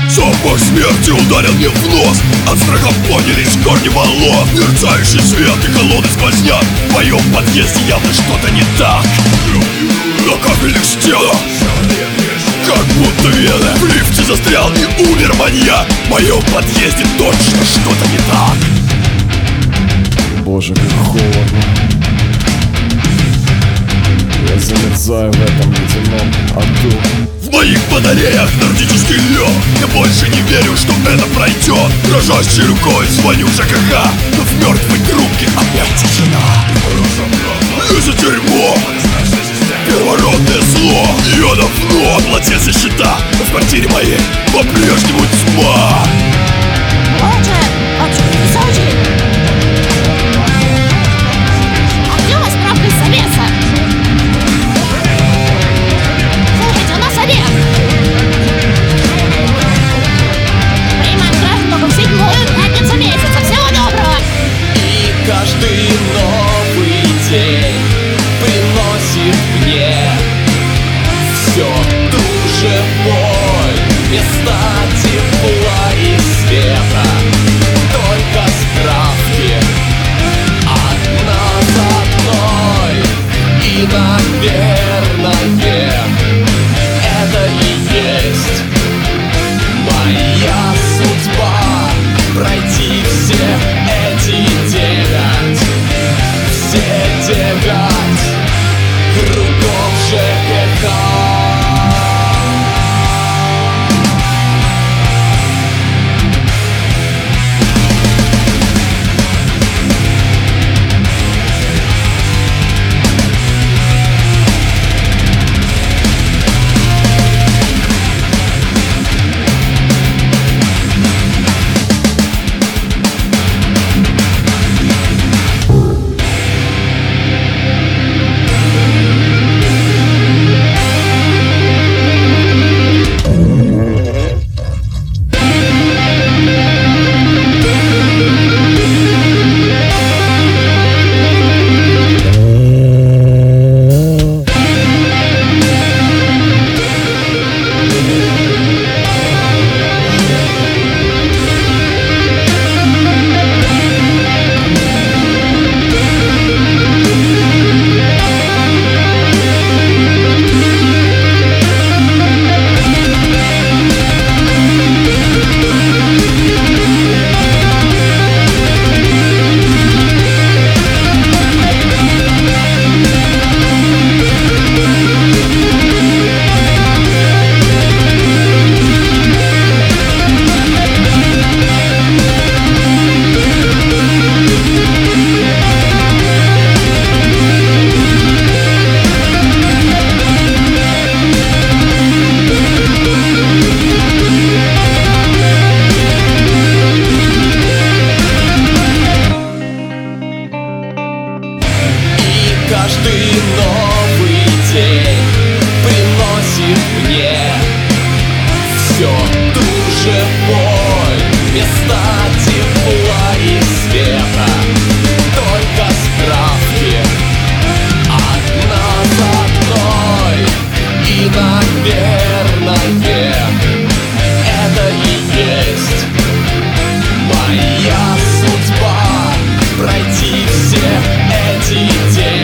Запах смерти ударил мне в нос. От страха поднялись корни волос. Мерцающий свет и холодный сквозняк. В моем подъезде явно что-то не так. На капельных стенах как будто вены. В лифте застрял и умер маньяк. В моем подъезде точно что-то не так. Боже, как холодно. Я замерзаю в этом ледяном аду. В моих батареях нордический лед. Я больше не верю, что это пройдет. Дрожащей рукой звоню в ЖКХ, но в мертвой трубке опять тишина. Это дерьмо, первородное зло. Я давно оплатил все счета, но в квартире моей по-прежнему тьма. А где у вас справка из Совета? Слушайте, у нас обед. Принимаем граждан только в 7-ю пятницу месяца. Всего доброго. И каждый новый день приносит мне все ту же боль, вместо тепла и света. Только справки одна за одной. И, наверное, это и есть моя судьба. Пройти все эти 9, все 9 кругов ЖКХ. Каждый новый день приносит мне все ту же боль, вместо тепла и света. Только справки одна за одной. И, наверное, это и есть моя судьба. Пройти все эти дни.